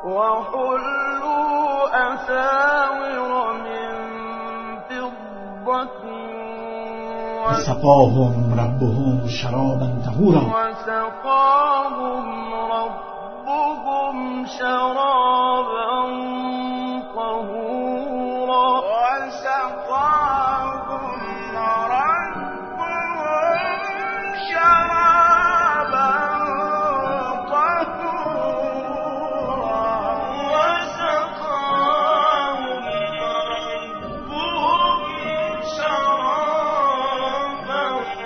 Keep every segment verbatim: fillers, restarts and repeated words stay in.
وحلوا أساور من فضة وسقاهم ربهم شرابا طهورا وسقاهم ربهم شرابا طهورا وسقاهم ربهم شرابا طهورا وسقاهم ربهم شرابا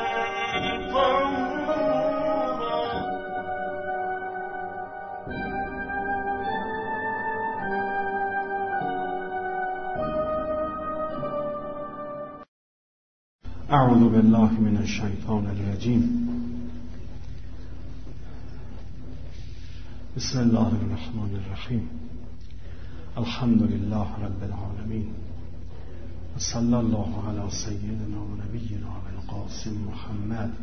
طهورا. اعوذ بالله من الشیطان الرجیم. بسم الله الرحمن الرحیم. الحمد لله رب العالمین و صلی الله علی سیدنا و نبینا القاسم محمد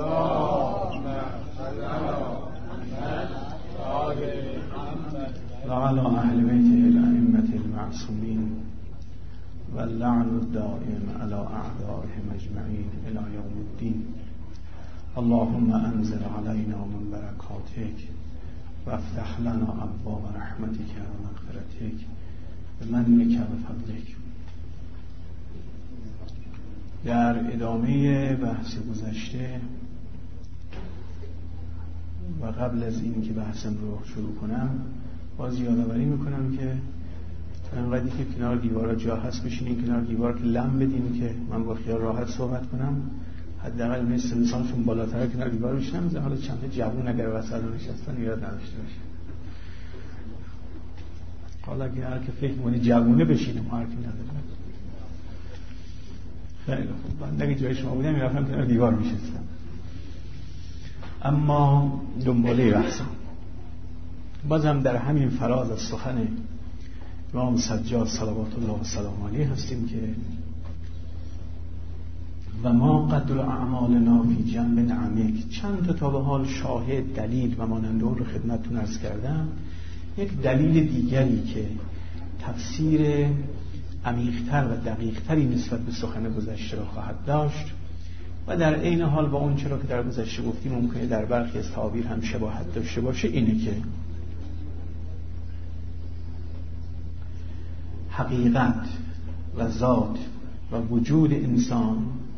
و علی اهل بیته الائمة المعصومین و اللعن الدائم على اعدائهم اجمعین الی یوم الدین. اللهم انزل علینا من برکاتک و افتح لنا ابواب رحمتک و مغفرتک بمنک و فضلک. در ادامه بحث گذشته و قبل از این که بحثم رو شروع کنم باز یادآوری میکنم که انقدری که کنار دیوار جا هست بشینین کنار دیوار که لم بدین که من با خیال راحت صحبت کنم. حداقل مثل انسانشون بالاتر کنار دیوار بشینم. حالا چند تا جوون اگر وسط نشستن یاد نداشته باشه. حالا اگه هر که فکر کنه جوونه بشینه ما حرفی نداریم. خیلی خوب. من اگه جای شما بودم میرفتم کنار دیوار میشستم. اما دنباله بحثم بازم در همین فراز از سخن امام سجاد صلوات الله و سلام علیه هستیم که و ما قدر اعمالنا فی جنب عمیق. چند تا تا به حال شاهد، دلیل و مانند اون رو خدمتتون عرض کردم. یک دلیل دیگری که تفسیر عمیق‌تر و دقیق‌تری نسبت به سخن گذشته را خواهد داشت و در عین حال با اون چرا که در گذشته گفتیم ممکنه در برخی از تعابیر هم شباهت داشته باشه، اینه که حقیقت و ذات و وجود انسان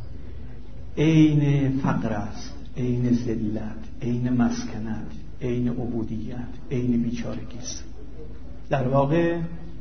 عین فقر است، عین ذلت، عین مسکنت، عین عبودیت، عین بیچارگی است. در واقع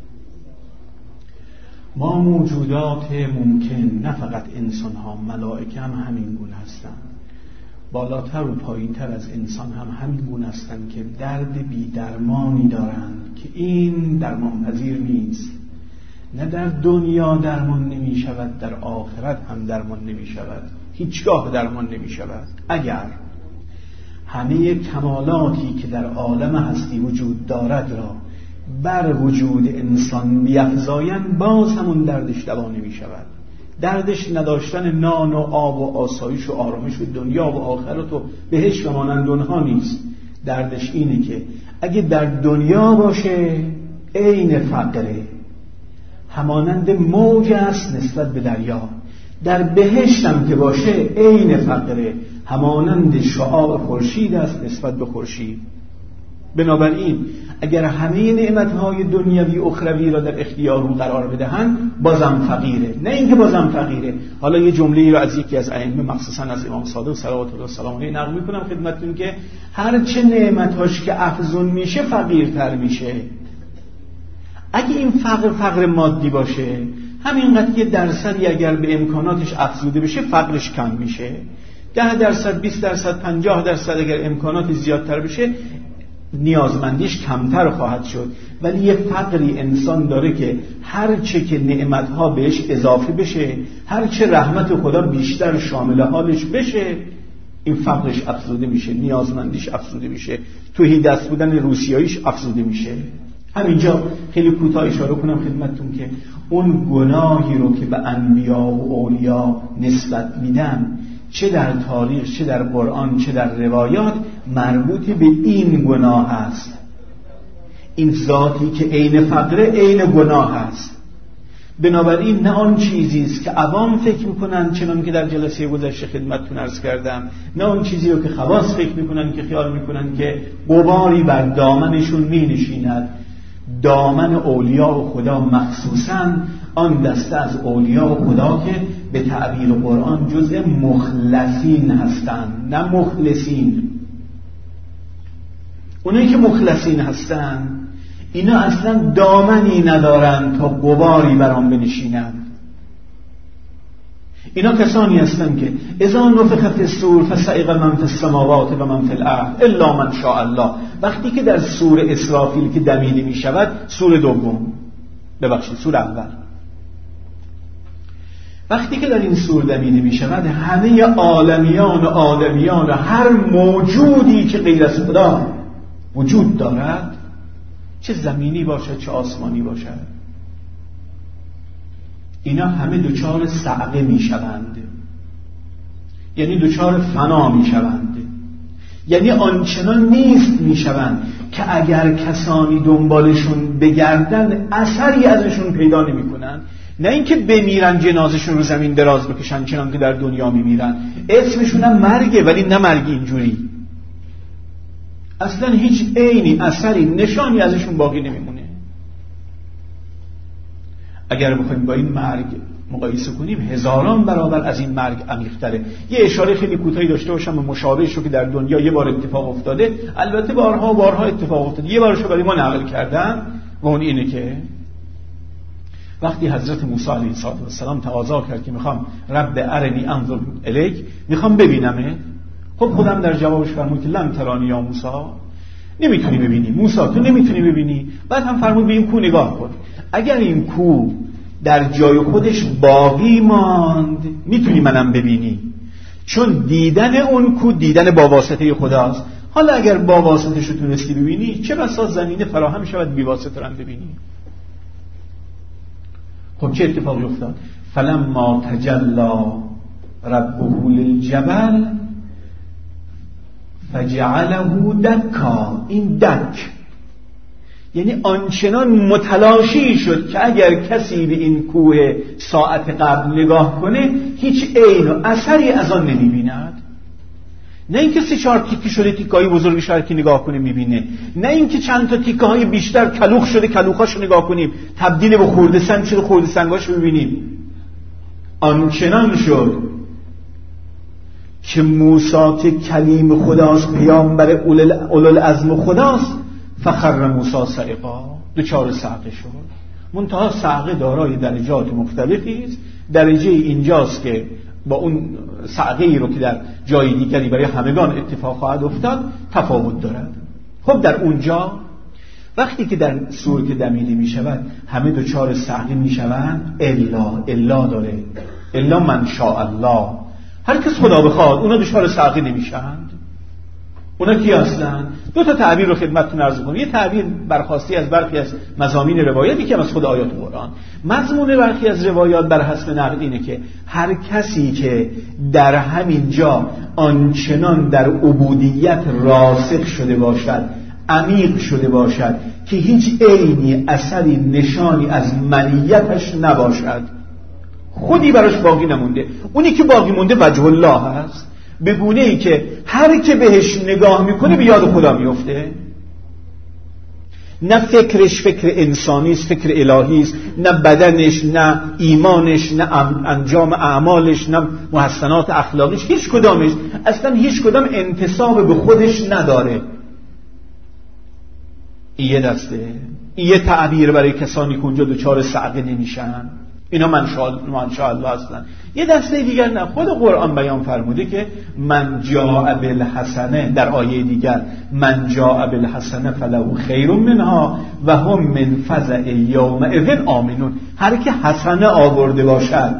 ما موجودات ممکن، نه فقط انسان ها، ملائکه هم همین گونه هستند، بالاتر و پایینتر از انسان هم همین گونه هستند که درد بی درمانی دارند که این درمان پذیر نیست. نه در دنیا درمان نمی شود، در آخرت هم درمان نمی شود، هیچگاه درمان نمی شود. اگر همه کمالاتی که در عالم هستی وجود دارد را بر وجود انسان بیفزایند باز همون دردش دوا نمی شود. دردش نداشتن نان و آب و آسایش و آرامش و دنیا و آخرت و بهشت و مانند اونها نیست. دردش اینه که اگه در دنیا باشه عین فقره، همانند موج است نسبت به دریا. در بهشت هم که باشه عین فقره، همانند شعاع خورشید است نسبت به خورشید. بنابراین اگر همه نعمتهای دنیوی اخروی را در اختیار او قرار بدهند بازم فقیره، نه اینکه بازم فقیره. حالا یه جمله‌ای را از یکی از ائمه مخصوصا از امام صادق صلوات الله و سلام علیه نقل می‌کنم خدمتتون که هر چه نعمتاش که افزون میشه فقیرتر میشه. اگه این فقر فقر مادی باشه، همینقدر یه درصدی اگر به امکاناتش افزوده بشه فقرش کم میشه. ده درصد، بیست درصد، پنجاه درصد اگر امکانات زیادتر بشه نیازمندیش کمتر خواهد شد. ولی یه فقری انسان داره که هر چه که نعمتها بهش اضافه بشه، هر چه رحمت خدا بیشتر شامل حالش بشه، این فقرش افزوده میشه، نیازمندیش افزوده میشه، توهی دست بودن روسیاییش افزوده میشه. همینجا خیلی کوتاه اشاره کنم خدمتتون که اون گناهی رو که به انبیا و اولیا نسبت میدن، چه در تاریخ، چه در قرآن، چه در روایات، مربوط به این گناه است. این ذاتی که عین فقره عین گناه است. بنابراین نه آن چیزی است که عوام فکر میکنن، چنان که در جلسه گذشته خدمتتون عرض کردم، نه آن چیزی رو که خواص فکر میکنن که خیال میکنن که غباری بر دامنشون مینشیند. دامن اولیاء و خدا مخصوصاً آن دسته از اولیاء و خدا که به تعبیر قرآن جزء مخلصین هستند، نه مخلصین. اونایی که مخلصین هستند اینا اصلا دامنی ندارن تا غباری بر آن بنشینند. اینا کسانی هستند که اذا نفخ فی الصور فصعق من فی السماوات و من فی الارض الا من شاء الله. وقتی که در صور اسرافیل که دمیده می شود، صور دوم ببخشید صور اول، وقتی که در این صور دمیده می شود، همه عالمیان و آدمیان و هر موجودی که غیر از خدا وجود دارد، چه زمینی باشد چه آسمانی باشد، اینا همه دوچار صعقه می شوند، یعنی دوچار فنا می شوند، یعنی آنچنان نیست می شوند که اگر کسانی دنبالشون بگردن اثری ازشون پیدا نمی کنن. نه اینکه بمیرن جنازشون رو زمین دراز بکشن چنان که در دنیا می میرن، اسمشون هم مرگه ولی نه مرگ اینجوری، اصلا هیچ عینی اثری نشانی ازشون باقی نمیمونه. اگر بخوایم با این مرگ مقایسه کنیم، هزاران برابر از این مرگ عمیق‌تره. یه اشاره خیلی کوتاهی داشته باشم به مشابهش رو که در دنیا یه بار اتفاق افتاده، البته بارها و بارها اتفاق افتاده، یه بارش رو برای ما نقل کردن و اون اینه که وقتی حضرت موسی علیه السلام تقاضا کرد که میخوام رب ارنی انظر الیک، میخوام ببینمه، خب خودم در جوابش فرمود که لن ترانی یا موسی، نمیتونی ببینی موسی، تو نمیتونی ببینی. بعد هم فرمود به این کو نگاه کن، اگر این کو در جای خودش باقی ماند میتونی منم ببینی، چون دیدن اون کو دیدن با واسطه خداست. حالا اگر با واسطه‌اش رو تونستی ببینی، چه بسا زمینه فراهم شود بی واسطه رو ببینی. خب چه اتفاقی افتاد؟ فلما تجلی ربه للجبل فجعله دکا. این دک یعنی آنچنان متلاشی شد که اگر کسی به این کوه ساعت قبل نگاه کنه هیچ عین و اثری از آن نمی‌بیند. نه اینکه سه چهار تیکه شده تیکه‌های بزرگش رو که نگاه کنه می‌بینه، نه اینکه چند تا تیکه‌های بیشتر کلوخ شده کلوخاشو نگاه کنیم تبدیل به خرده سنگ شده خرده سنگاشو ببینیم. آنچنان شد که موسی که کلیم خداست، پیامبر اولوالعزم خداست، فخر موسی صعقا، دچار صعقه شد. منتها صعقه دارای درجات مختلفی است. درجه اینجاست که با اون صعقه‌ای رو که در جای دیگری برای همگان اتفاق خواهد افتاد تفاوت دارد. خب در اونجا وقتی که در صور که دمیده می شود همه دچار صعقه می شوند، الا الا داره، الا من شاء الله، هر کس خدا بخواد اونا دچار صعقه نمیشند. اونا کی هستن؟ دو تا تعبیر رو خدمتتون عرض کنم. یه تعبیر برخواستی از برخی از مضامین روایات، یکی از خود آیات قرآن. مضمون برخی از روایات بر حسب نقل اینه که هر کسی که در همین جا آنچنان در عبودیت راسخ شده باشد، عمیق شده باشد که هیچ عینی اثری نشانی از منیتش نباشد، خودی براش باقی نمونده، اونی که باقی مونده وجه الله هست، به گونه ای که هر که بهش نگاه میکنه به یاد خدا میفته. نه فکرش فکر انسانی است، فکر الهی است، نه بدنش، نه ایمانش، نه انجام اعمالش، نه محسنات اخلاقیش، هیچ کدامش اصلا هیچ کدام انتساب به خودش نداره. این یه دسته، این یه تعبیر برای کسانی که اونجا دوچار صعقه نمیشن، اینا من شاء الله هستن. یه دسته دیگر نه، خود قرآن بیان فرموده که من جاء بالحسنه، در آیه دیگر من جاء بالحسنه فله خیر منها و هم من فزع یومئذ آمنون. هر که حسنه آورده باشد،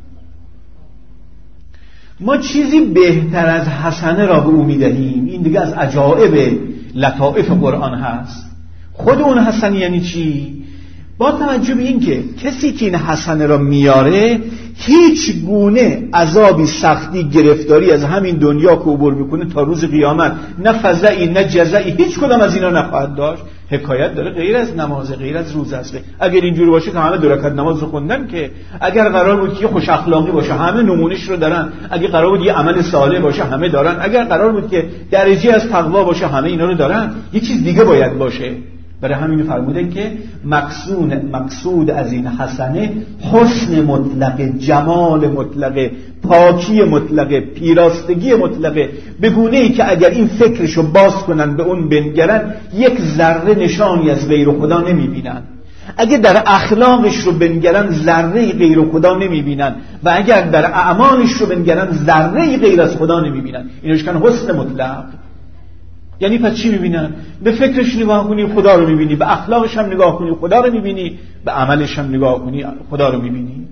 ما چیزی بهتر از حسنه را به او میدهیم. این دیگه از عجائب لطائف قرآن هست. خود اون حسنه یعنی چی؟ با توجه به این که کسی که این حسنه را میاره هیچ گونه عذابی، سختی، گرفتاری از همین دنیا که عبور میکنه تا روز قیامت نه فزعی نه جزعی هیچ کدام از اینا نخواهد داشت. حکایت داره غیر از نماز، غیر از روزه است. اگر اینجوری باشه که همه دو رکعت نماز رو خوندن، که اگر قرار بود که خوش اخلاقی باشه همه نمونهش رو دارن، اگر قرار بود یه عمل صالح باشه همه دارن، اگر قرار بود که درجه از تقوا باشه همه اینا رو دارن، یه چیز دیگه باید باشه. برای همین فرمودن که مقصود مقصود از این حسنه حسن مطلق، جمال مطلق، پاکی مطلق، پیراستگی مطلق، به گونه ای که اگر این فکرشو باز کنن به اون بنگرن یک ذره نشانی از غیر خدا نمیبینن. اگر در اخلاقش رو بنگرن ذره غیر خدا نمیبینن و اگر در اعمالش رو بنگرن ذره غیر از خدا نمیبینن. اینوش کن حسن مطلق. یعنی پس چی میبینن؟ به فکرش نگاه کنی خدا رو میبینی، به اخلاقش هم نگاه کنی خدا رو میبینی، به عملش هم نگاه کنی خدا رو میبینی.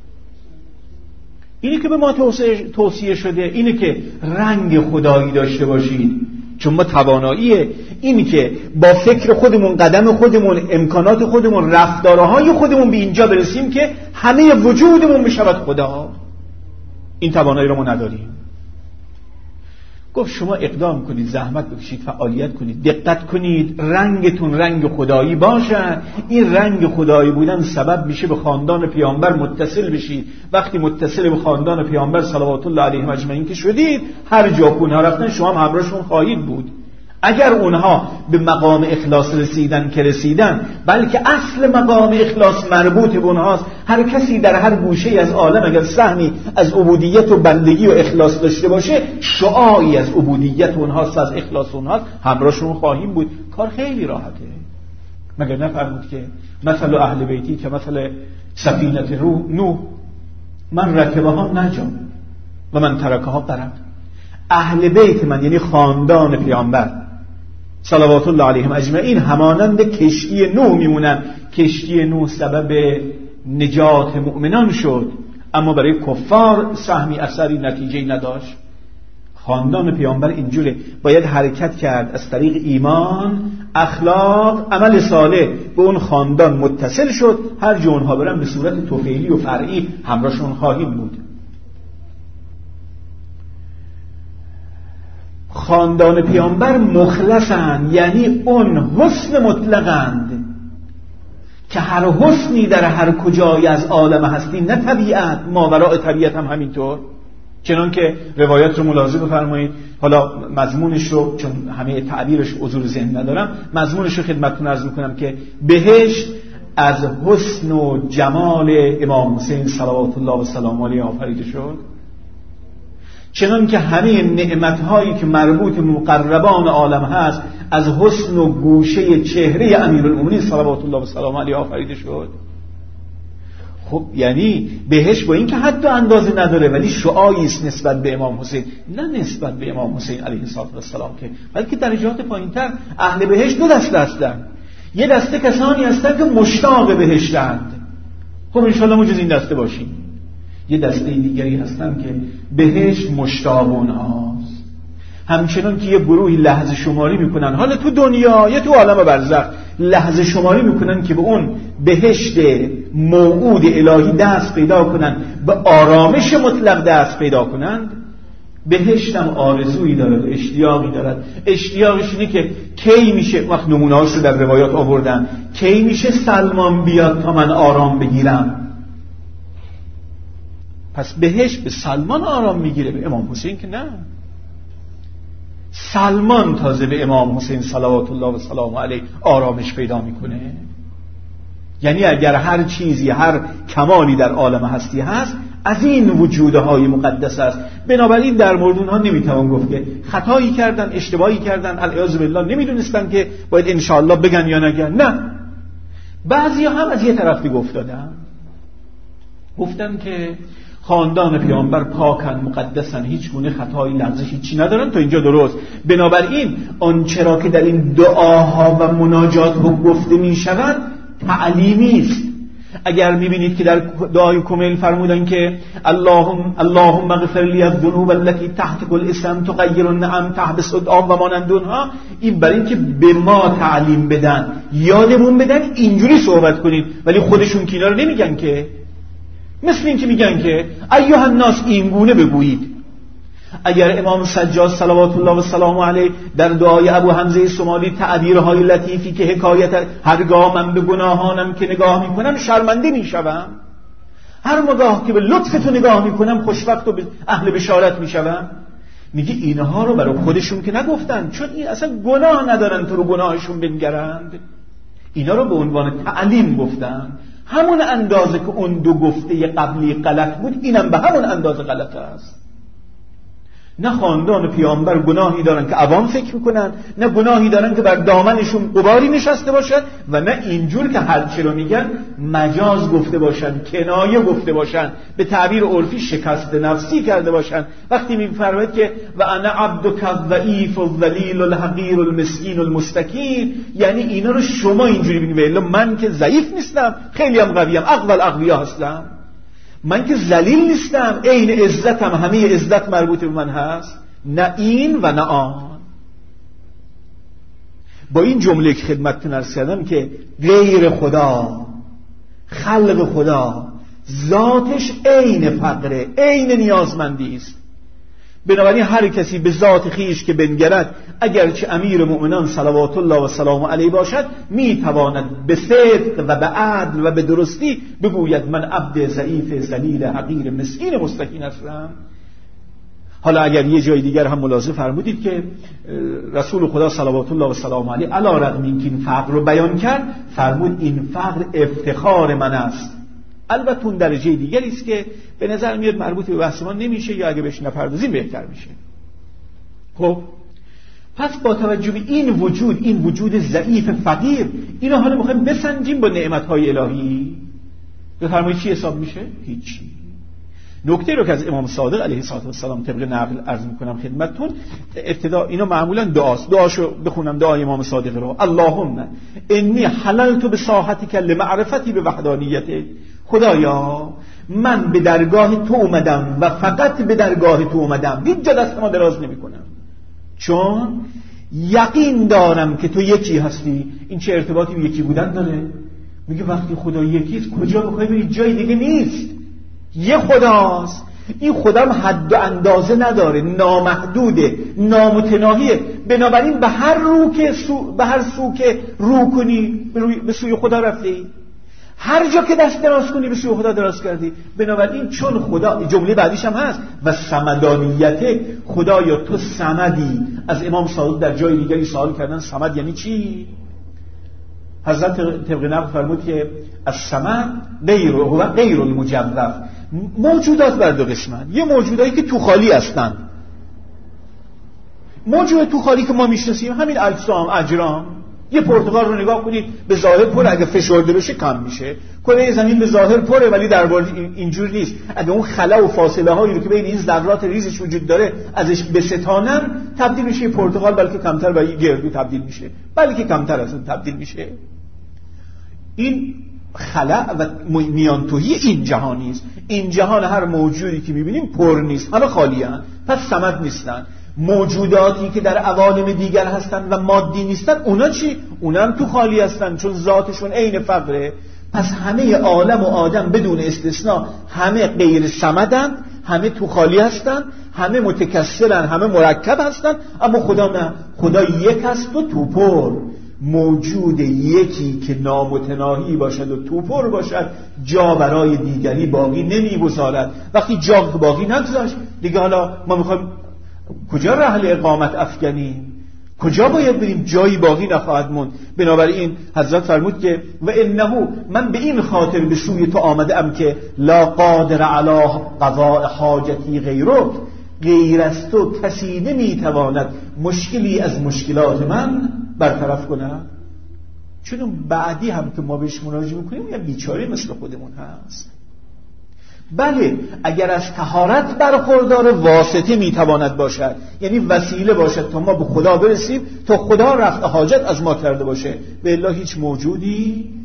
اینی که به ما توصیه شده اینه که رنگ خدایی داشته باشید، چون ما تواناییه اینی که با فکر خودمون، قدم خودمون، امکانات خودمون، رفتارهای خودمون به اینجا برسیم که همه وجودمون بشود خدا. این توانایی رو ما نداریم. گفت شما اقدام کنید، زحمت بکشید، فعالیت کنید، دقت کنید، رنگتون رنگ خدایی باشه. این رنگ خدایی بودن سبب میشه به خاندان پیامبر متصل بشید. وقتی متصل به خاندان پیامبر صلوات الله علیهم اجمعین که شدید، هر جا که اونها رفتن شما هم همراهشون خواهید بود. اگر اونها به مقام اخلاص رسیدن که رسیدن، بلکه اصل مقام اخلاص مربوط به اونهاست. هر کسی در هر گوشه از عالم اگر سهمی از عبودیت و بندگی و اخلاص داشته باشه، شعاعی از عبودیت اونهاست، از اخلاص اونهاست، همراهشون خواهیم بود. کار خیلی راحته. مگر نفرمود که مثل اهل بیتی که مثل سفینه روح نوح، من رکبها نجا و من ترکها غرق. اهل بیت من یعنی خاندان پیامبر صلوات الله علیهم اجمعین همانند کشتی نوح میمونن. کشتی نوح سبب نجات مؤمنان شد، اما برای کفار سهمی اثری نتیجه نداشت. خاندان پیامبر اینجوره، باید حرکت کرد از طریق ایمان، اخلاق، عمل صالح به اون خاندان متصل شد. هر جا اونها برن به صورت طفیلی و فرعی همراهشون خواهیم بود. خاندان پیامبر مخلصند، یعنی اون حسن مطلقند که هر حسنی در هر کجای از عالم هستی، نه طبیعت، ماوراء طبیعت هم همینطور. چنان که روایت رو ملاحظه بفرمایید. حالا مضمونش رو چون همه تعبیرش حضور ذهن ندارم، مضمونش رو خدمتتون عرض میکنم که بهشت از حسن و جمال امام حسین صلوات الله و سلام علیه آفریده شد. چنان که همه نعمت‌هایی که مربوط به مقربان عالم هست از حسن و گوشه چهره امیرالمومنین صلوات الله و سلام علیه آفریده شد. خب یعنی بهش با این که حتی اندازه نداره، ولی شعاعی است نسبت به امام حسین، نه نسبت به امام حسین علیه السلام که، بلکه درجات پایینتر. اهل بهشت دو دسته هستند. یه دسته کسانی هستند که مشتاق بهشتند. خب انشالله ما جز این دسته باشیم. یه دسته دیگری هستن که بهشت مشتاق اونهاست. همچنان که یه گروهی لحظه شماری میکنن، حالا تو دنیا یا تو عالم برزخ لحظه شماری میکنن که به اون بهشت موعود الهی دست پیدا کنن، به آرامش مطلق دست پیدا کنند. بهشت هم آرزویی دارد، اشتیاقی دارد. اشتیاقش اینه که کی میشه، وقت نمونه‌هاش رو در روایات آوردن، کی میشه سلمان بیاد تا من آرام بگیرم. پس بهشت به سلمان آرام میگیره، به امام حسین که نه. سلمان تازه به امام حسین صلوات الله و سلام علیه آرامش پیدا میکنه. یعنی اگر هر چیزی، هر کمالی در عالم هستی هست، از این وجودهای مقدس است. بنابراین در مورد اونها نمیتوان گفت که خطایی کردن، اشتباهی کردن، العیاذ بالله نمیدونستن که باید انشاءالله بگن یا نگن. نه، بعضی هم از یه طرفی گفتادن گفتن که خاندان پیامبر پاکن، مقدسن، هیچ گونه خطایی، لغزشی هیچی ندارن. تا اینجا درست. بنابراین آنچه را که در این دعاها و مناجات ها گفته می شود تعلیمی است. اگر میبینید که در دعای کمیل فرمودن که اللهم اللهم اغفر لی الذنوب التي تحت الاسم تغیر النعم تحبس الدعام و مانند اونها، این برای اینکه به ما تعلیم بدن، یادمون بدن اینجوری صحبت کنید، ولی خودشون که اینا رو نمیگن که. مثل این که میگن که ایها الناس این گونه بگویید. اگر امام سجاد صلوات الله و سلام علیه در دعای ابو حمزه سمالی تعبیرهای لطیفی که حکایت هرگاه من به گناهانم که نگاه میکنم شرمنده میشوم، هر موقع که به لطف تو نگاه میکنم خوشوقت و به اهل بشارت میشوم، میگه اینها رو برای خودشون که نگفتن، چون این اصلا گناه ندارن تو رو گناهشون بنگرند، اینا رو به عنوان تعلیم گفتن. همون اندازه که اون دو گفته قبلی غلط بود، اینم به همون اندازه غلط است. نه خاندان پیامبر گناهی دارن که عوام فکر میکنن، نه گناهی دارن که بر دامنشون غباری نشسته باشن، و نه اینجور که هرچی رو میگن مجاز گفته باشن، کنایه گفته باشن، به تعبیر عرفی شکست نفسی کرده باشن. وقتی میفرماید که و انا عبدک الضعیف الذلیل الحقیر المسکین المستکین، یعنی اینا رو شما اینجوری بگید، من که ضعیف نیستم، خیلی هم قویم، اقوى الاقویا هستم، من که ذلیل نیستم، عین عزتم، همه عزت مربوط به من هست، نه این و نه آن. با این جمله که خدمتتون عرض کردم که غیر خدا، خلق خدا، ذاتش عین فقره، عین نیازمندی است. بنابراین هر کسی به ذات خیش که بنگرد، اگرچه امیر مؤمنان صلوات الله و سلام علیه باشد، میتواند به صدق و به عدل و به درستی بگوید من عبد ضعیف ذلیل حقیر مسکین مستکین هستم. حالا اگر یه جای دیگر هم ملاحظه فرمودید که رسول خدا صلوات الله و سلام علیه علی رغم اینکه این فقر رو بیان کرد، فرمود این فقر افتخار من است. البته اون درجه دیگری است که به نظر میاد مربوط به بحث ما نمیشه، یا اگه بهش نپردازیم بهتر میشه. خب پس با توجه به این وجود، این وجود ضعیف فقیر، اینو حالا میخوایم بسنجیم با نعمت‌های الهی. بفرمایید چی حساب میشه؟ هیچی. نکته رو که از امام صادق علیه السلام طبق نقل عرض میکنم خدمتتون، ابتدا اینو معمولا دعاست، دعاشو بخونم، دعای امام صادق رو: اللهم انی حللت بساحتک لمعرفتی به وحدانیتک. خدایا من به درگاه تو اومدم و فقط به درگاه تو اومدم، هیچ جا دستمو دراز نمی کنم، چون یقین دارم که تو یکی هستی. این چه ارتباطی به یکی بودن داره؟ میگه وقتی خدا یکیست کجا بخوای بری؟ جای دیگه نیست، یه خداست. این خودم حد و اندازه نداره، نامحدوده، نامتناهیه. بنابراین به هر رو که سو به هر سو که رو کنی به, روی... به سوی خدا رفتی، هر جا که دست دراز کنی به سوی خدا دراز کردی. بنابراین چون خدا، جمله بعدیش هم هست و صمدانیت، خدایا تو صمدی. از امام صادق در جای دیگری سوال کردن صمد یعنی چی؟ حضرت طبق نقل فرمود که الصمد غیر هو غیر المجوف. موجودات بر دو قسمن، یه موجودایی که تو خالی هستن. موجود تو خالی که ما میشناسیم همین اجسام، اجرام. یه پرتقال رو نگاه کنید، به ظاهر پر، اگه فشرده بشه کم میشه. کره زمین به ظاهر پره ولی در واقع اینجور نیست. اگه اون خلا و فاصله هایی رو که بین این ذرات ریزش وجود داره ازش بستانم، تبدیل میشه پرتقال، بلکه کمتر و گردو تبدیل میشه، بلکه کمتر از اون تبدیل میشه. این خلا و میان توهی این جهانی است. این جهان هر موجودی که میبینیم پر نیست، همه خالی هستند، پس صمد نیستن. موجوداتی که در عوالم دیگر هستن و مادی نیستن، اونا چی؟ اونا هم تو خالی هستن، چون ذاتشون عین فقره. پس همه عالم و آدم بدون استثناء همه غیر صمدن، همه تو خالی هستن، همه متکثرن، همه مرکب هستن. اما خدا نه، خدا یک است و تو پر. موجود یکی که نامتناهی باشد و تو پر باشد جا برای دیگری باقی نمیگذارد. وقتی جا باقی نگذاشت دیگه، حالا ما میخوایم کجا رحل اقامت افکنیم؟ کجا باید بریم؟ جایی باقی نخواهد موند. بنابراین حضرت فرمود که و انه، من به این خاطر به سوی تو آمده ام که لا قادر علی قضاء حاجتی غیرک، غیر از تو کسی نمیتواند مشکلی از مشکلات من برطرف کند. چون اون بعدی هم که ما بهش مراجعه میکنیم یه بیچاره مثل خودمون هست. بله اگر از طهارت برخوردار واسطه میتواند باشد، یعنی وسیله باشد تا ما به خدا برسیم، تا خدا رفع حاجت از ما کرده باشه، به الا هیچ موجودی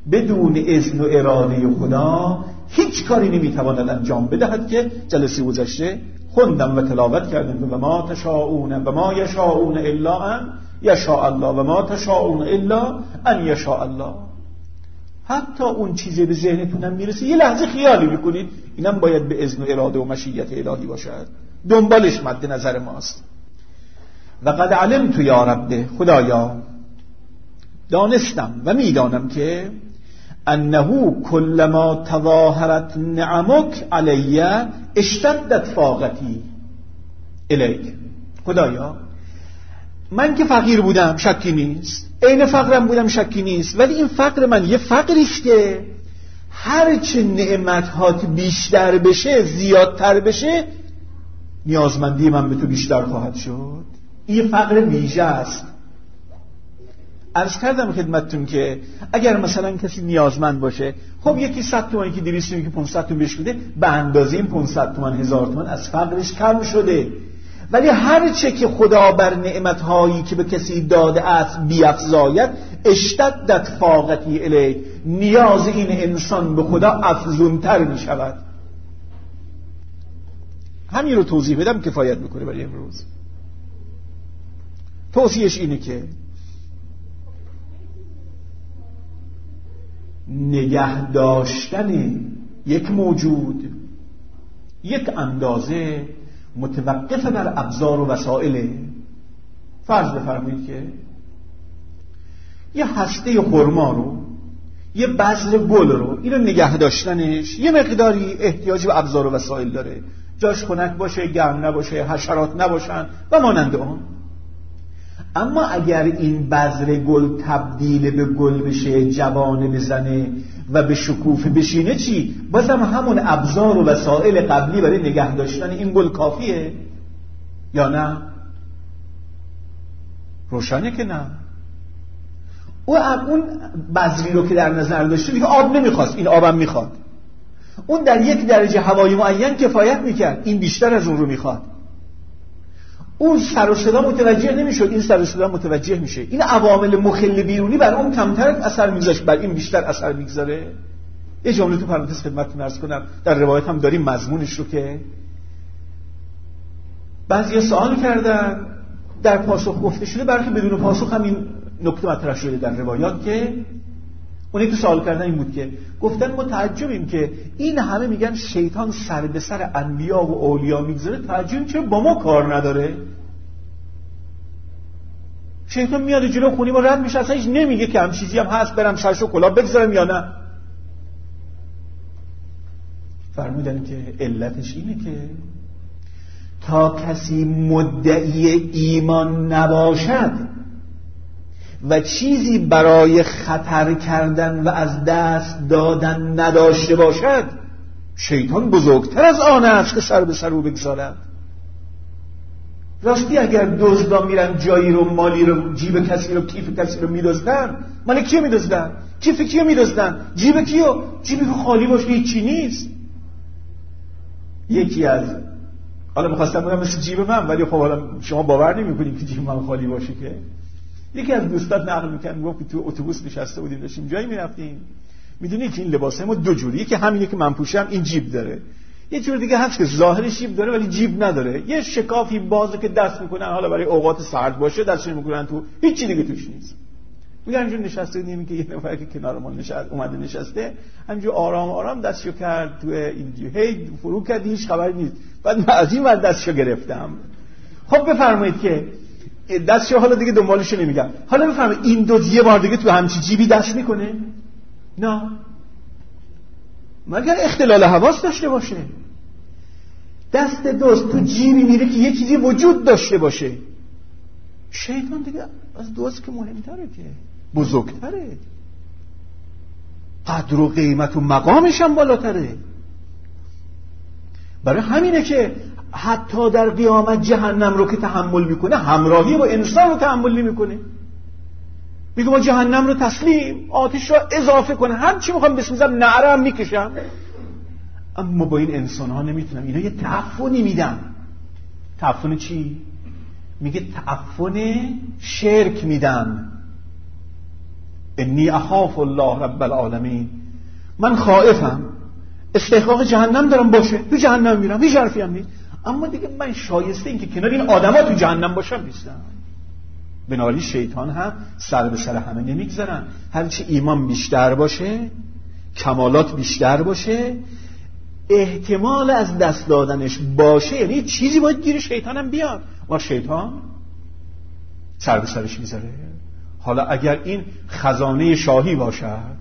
بدون اذن و اراده خدا هیچ کاری نمیتواند انجام بدهد که جلسه گذشته خوندم و تلاوت کردم و ما تشاءون و ما یشاءون الا ان یشاء الله و ما تشاءون الا ان یشاء الله. حتی اون چیزی به ذهنتونم میرسه یه لحظه خیالی میکنید اینم باید به اذن و اراده و مشیت الهی باشد، دنبالش مد نظر ماست. و قد علمت یا رب، خدایا دانستم و میدانم که انه کلما تظاهرت نعمک علی اشتدت فاقتی الیک. خدایا من که فقیر بودم شکی نیست، عین فقرم بودم شکی نیست، ولی این فقر من یه فقریست که هرچه نعمتهات بیشتر بشه زیادتر بشه نیازمندی من به تو بیشتر خواهد شد. این فقر ویژه است. عرض کردم خدمتتون که اگر مثلا کسی نیازمند باشه، خب یکی صد تومن، یکی دویست تومن، یکی پانصد تومن بهش بده، به اندازه این پانصد تومن هزار تومن از فقرش کم شده. ولی هر چه که خدا بر نعمتهایی که به کسی داده است بیفزاید اشتدت فاقتی الیه، نیاز این انسان به خدا افزونتر می شود. همین رو توضیح بدم کفایت میکنه برای امروز. توصیهش اینه که نگه داشتن یک موجود یک اندازه متوقف بر ابزار و وسائل. فرض بفرمایید که یه هسته خرما رو، یه بذر گل رو، اینو نگه داشتنش یه مقداری احتیاج به ابزار و وسایل داره، جاش خنک باشه، گرم نباشه، حشرات نباشن و مانند اون. اما اگر این بذر گل تبدیل به گل بشه، جوانه بزنه و به شکوفه بشینه، چی؟ بازم همون ابزار و وسایل قبلی برای نگه داشتن این گل کافیه یا نه؟ روشنه که نه. او اون بذری رو که در نظر داشته دیگه آب نمیخواست، این آبم میخواد. اون در یک درجه هوای معین کفایت میکرد، این بیشتر از اون رو میخواد. اون سر و صدا متوجه نمیشد، این سر و صدا متوجه میشه. این عوامل مخل بیرونی بر اون کمتر اثر میذاشت، بر این بیشتر اثر میگذاره. یه جمله تو پرانتز خدمتتون عرض کنم، در روایت هم داریم مضمونش رو، که بعضی سوال کردن در پاسخ گفته شده، برخی بدون پاسخ هم این نکته مطرح شده در روایات، که اونی که سوال کردن این بود که گفتن ما تعجبیم که این همه میگن شیطان سر به سر انبیا و اولیا میگذاره، تعجبیم چرا با ما کار نداره. شیطان میاد جلو خونی ما رد میشه، اصلا هیچ نمیگه که هم چیزی هم هست برم سرشو کلاه بگذارم یا نه. فرمودن که علتش اینه که تا کسی مدعی ایمان نباشد و چیزی برای خطر کردن و از دست دادن نداشته باشد، شیطان بزرگتر از آن است که سر به سر او بگذارد. راستی اگر دزدا میرن جایی رو، مالی رو، جیب کسی رو، کیف کسی رو میدزدن، مال کیو میدزدن؟ کیف کیو میدزدن؟ جیب کیو؟ جیبی که خالی باشه هیچی نیست. یکی از، حالا می‌خواستم بگم مثل جیب من، ولی خب حالا شما باور نمی‌کنید که جیب من خالی باشه. که یکی از دوستات نقل می‌کنه، میگفت که تو اتوبوس نشسته بودیم داشتیم جایی می‌رفتیم، می‌دونی که این لباسه ما دو جوریه، که همینه که من پوشم این جیب داره، یه جور دیگه هست که ظاهرش جیب داره ولی جیب نداره، یه شکافی بازه که دست میکنن، حالا برای اوقات سرد باشه دستش میکنن تو، هیچ چیزی دیگه توش نیست. میگن اینجور نشسته بودیم که یه نفر که کنار ما نشسته اومده نشسته، همینجور آرام آرام دستشو کرد تو اینجوری، هی فرو کرد، هیچ خبری نیست. بعد من از این ور دستشو گرفتم. خب بفرمایید که دستشو، حالا دیگه دنبالشو نمیگم، حالا بفرمایید این دو یه بار دیگه تو همچی جیبی دست میکنه؟ نه، مگر اختلال حواس داشته باشه. دست دوست تو جیبی میره که یه چیزی وجود داشته باشه. شیطان دیگه از دوست که مهمتره، که بزرگتره، قدر و قیمت و مقامش هم بالاتره. برای همینه که حتی در قیامت جهنم رو که تحمل میکنه، همراهی با انسان رو تحمل نمیکنه. میگه ما جهنم رو تسلیم، آتش رو اضافه کنه، هر چی میخوام بسم الله نعره هم میکشم، اما با این انسان ها نمیتونم. اینا یه تعفنی میدن. تعفن چی؟ میگه تعفن شرک میدن. انی اخاف الله رب العالمین، من خائفم، استحقاق جهنم دارم باشه، تو جهنم میرم، هیچ حرفی هم نیست، اما دیگه من شایسته این که کنار این آدما تو جهنم باشم نیستم. بنابراین شیطان هم سر به سر همه نمیگذارن. هرچی ایمان بیشتر باشه، کمالات بیشتر باشه، احتمال از دست دادنش باشه، یعنی چیزی باید گیر شیطان هم بیاد و شیطان سر به سرش میذاره. حالا اگر این خزانه شاهی باشد،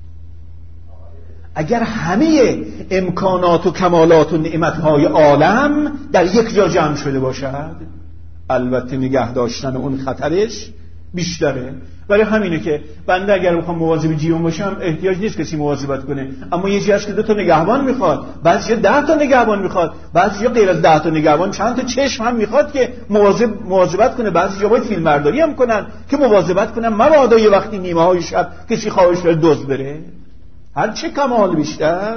اگر همه امکانات و کمالات و نعمتهای عالم در یک جا جمع شده باشد، البته نگه داشتن اون خطرش بیشتره. برای همینه که بنده اگر بخوام مواظب جیبم باشم احتیاج نیست کسی مواظبت کنه، اما یه جایی هست که دو تا نگهبان میخواد، بعضی ده تا نگهبان میخواد، بعضی غیر از ده تا نگهبان چند تا چشم هم میخواد که مواظب مواظبت کنه، بعضی جا باید فیلم برداری هم کنن که مواظبت کنن مبادا یه وقتی نیمه های شب کسی خواهش داره دزد بره. هر چه کمال بیشتر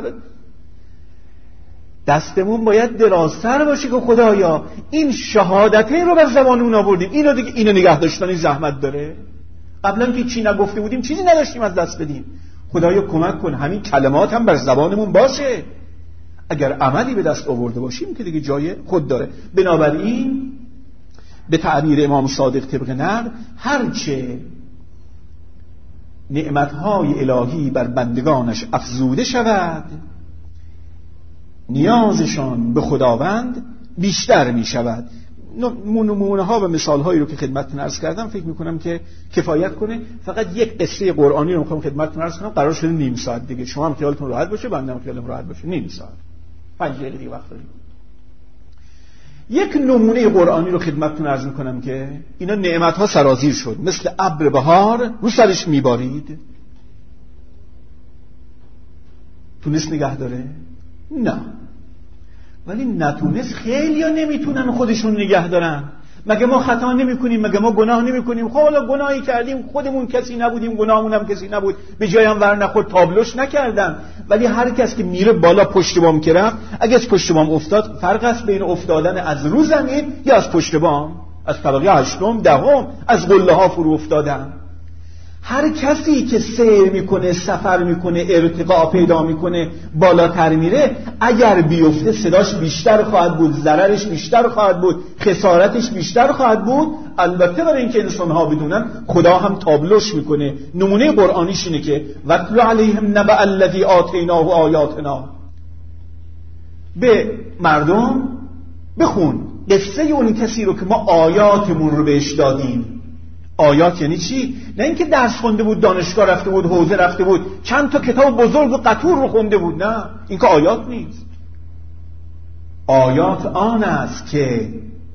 دستمون باید درازتر باشه که خدایا این شهادته رو بر زبانمون آوردیم، اینو دیگه اینو نگه داشتن زحمت داره. قبلا که چی نگفته بودیم چیزی نداشتیم از دست بدیم. خدایا کمک کن همین کلمات هم بر زبانمون باشه. اگر عملی به دست آورده باشیم که دیگه جای خود داره. بنابراین به تعبیر امام صادق طبق نقل هرچه نعمتهای الهی بر بندگانش افزوده شود، نیازشان به خداوند بیشتر می شود. نمونه ها و مثال هایی رو که خدمتتون عرض کردم فکر می کنم که کفایت کنه. فقط یک قصه قرآنی رو میخوام خدمتتون عرض کنم. قرار شده نیم ساعت دیگه، شما هم خیالتون راحت باشه، بنده هم خیالم راحت باشه، نیم ساعت پنج دقیقه دیگه وقت داریم. یک نمونه قرآنی رو خدمتتون عرض میکنم که اینا نعمت ها سرازیر شد، مثل ابر بهار رو سرش میبارید. تونست نگه داره؟ نه. ولی نتونست. خیلی ها نمیتونن خودشون نگه دارن. مگه ما خطا نمی کنیم؟ مگه ما گناه نمی کنیم؟ خب حالا گناهی کردیم، خودمون کسی نبودیم، گناهمون هم کسی نبود، به جای هم ور نخورد، تابلوش نکردن. ولی هر کس که میره بالا پشت بام که رفت، اگه از پشت بام افتاد، فرق است بین افتادن از رو زمین یا از پشت بام، از طبقه هشتم دهم از قله ها فرو افتادن. هر کسی که سیر میکنه، سفر میکنه، ارتقا پیدا میکنه، بالاتر میره، اگر بیفته صداش بیشتر خواهد بود، ضررش بیشتر خواهد بود، خسارتش بیشتر خواهد بود. البته برای اینکه انسانها بدونن، خدا هم تابلوش میکنه. نمونه قرآنیش اینه که وَاتْلُ عَلَیْهِمْ نَبَأَ الَّذِی آتَیْنَاهُ آیاتنا، به مردم بخون قصه اون کسی رو که ما آیاتمون رو بهش دادیم. آیات یعنی چی؟ نه اینکه درس خونده بود، دانشگاه رفته بود، حوزه رفته بود، چند تا کتاب بزرگ و قطور رو خونده بود. نه، این که آیات نیست. آیات آن است که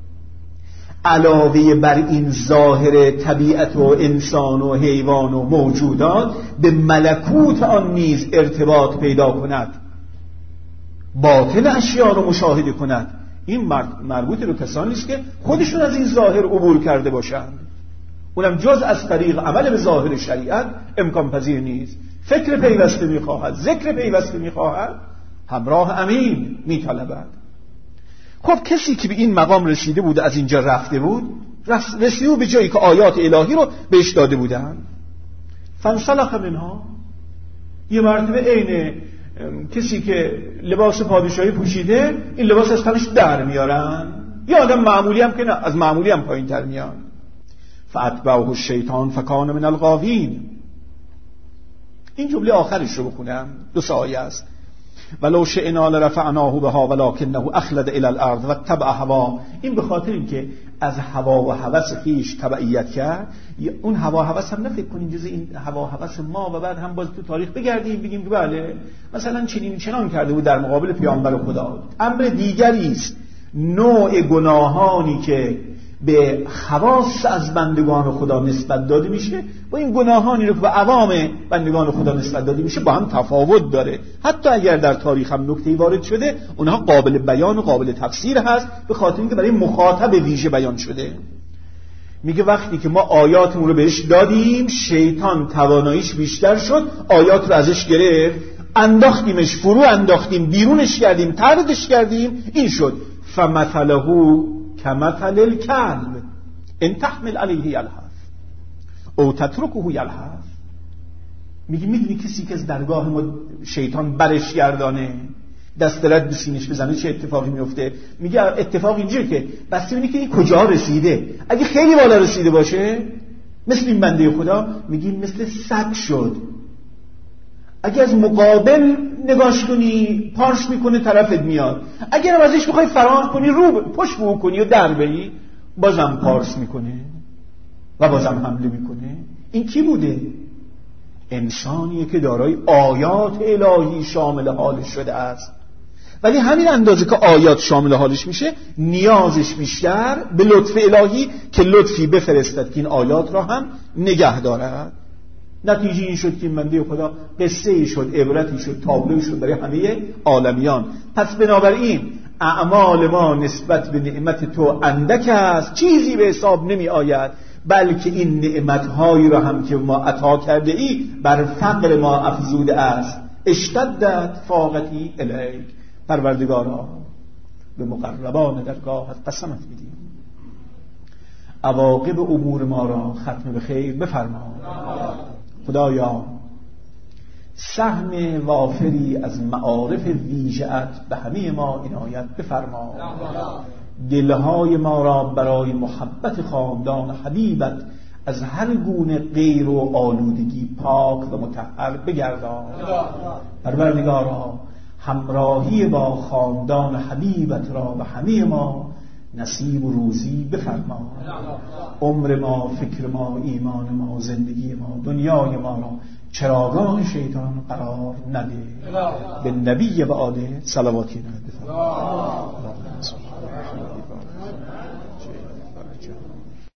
علاوه بر این ظاهر طبیعت و انسان و حیوان و موجودات، به ملکوت آن نیز ارتباط پیدا کند، باطن اشیاء رو مشاهده کند. این مربوط به کسانی نیست که خودشون از این ظاهر عبور کرده باشند، اونم جز از طریق عمل به ظاهر شریعت امکان پذیر نیست. فکر پیوسته میخواهد، ذکر پیوسته میخواهد، همراه امین میطلبد. خب کسی که به این مقام رسیده بود، از اینجا رفته بود، رسیده به جایی که آیات الهی رو بهش داده بودن، فانسلخ منها، یه مرتبه عین کسی که لباس پادشاهی پوشیده، این لباس از تنش در میارن. یه آدم معمولی هم که نه، از معمولی هم پایین تر میان. فاتبعه الشیطان فکان من الغاوین. این جمله آخرش رو بخونم، دو سه آیه است. ولو شئنا لرفعناه بها ولکنه اخلد الی الارض واتبع هوا. این به خاطر اینکه از هوا و هوس خیش تبعیت کرد. اون هوا هوس هم نفکر کنین جز این هوا هوس ما و بعد هم باز تو تاریخ بگردیم بگیم که بله مثلا چنین چنان کرده بود در مقابل پیامبر خدا. امر دیگری است نوع گناهانی که به خواص از بندگان خدا نسبت داده میشه با این گناهانی رو که به عوام بندگان خدا نسبت داده میشه با هم تفاوت داره. حتی اگر در تاریخ هم نکته‌ای وارد شده، اونها قابل بیان و قابل تفسیر هست، به خاطر اینکه برای مخاطب ویژه بیان شده. میگه وقتی که ما آیاتمون رو بهش دادیم، شیطان تواناییش بیشتر شد، آیات رو ازش گرفت، انداختیمش، فرو انداختیم، بیرونش کردیم، طردش کردیم. این شد فمثله کمثل الکلب ان تحمل علیه یلهث او تترکه یلهث. میگه میدونی کسی که از درگاه ما شیطان برش گردانه، دست رد به سینش بزنه چه اتفاقی میفته؟ میگه اتفاق اینجوریه که بس ببینی که این کجا رسیده. اگه خیلی بالا رسیده باشه مثل این بنده خدا میگیم مثل سگ شد. اگه از مقابل نگاش کنی پارس میکنه طرفت میاد، اگر هم ازش بخوای فرار کنی رو پشت بو کنی و در بری بازم پارس میکنه و بازم حمله میکنه. این کی بوده؟ انسانیه که دارای آیات الهی شامل حالش شده است، ولی همین اندازه که آیات شامل حالش میشه نیازش بیشتر به لطف الهی که لطفی بفرستد که این آیات را هم نگه دارد. نتیجه این شد که این بنده خدا قصه شد، عبرتی شد، تابلوی شد برای همه عالمیان. پس بنابراین اعمال ما نسبت به نعمت تو اندک است، چیزی به حساب نمی آید، بلکه این نعمتهایی را هم که ما عطا کرده ای بر فقر ما افزوده است. اشتدت فاقتی الیک، پروردگارا به مقربان درگاهت قسمت میدیم عواقب امور ما را ختم به خیر بفرما. خدایا سهم وافری از معارف ویژه‌ات به همه ما عنایت بفرما. دلهای ما را برای محبت خاندان حبیبت از هر گونه غیر و آلودگی پاک و مطهر بگردان. پروردگارا همراهی با خاندان حبیبت را به همه ما نصیب و روزی بفرما. عمر ما، فکر ما، ایمان ما، زندگی ما، دنیای ما را چراگاه شیطان قرار نده. به نبی و آله صلواتی بفرما.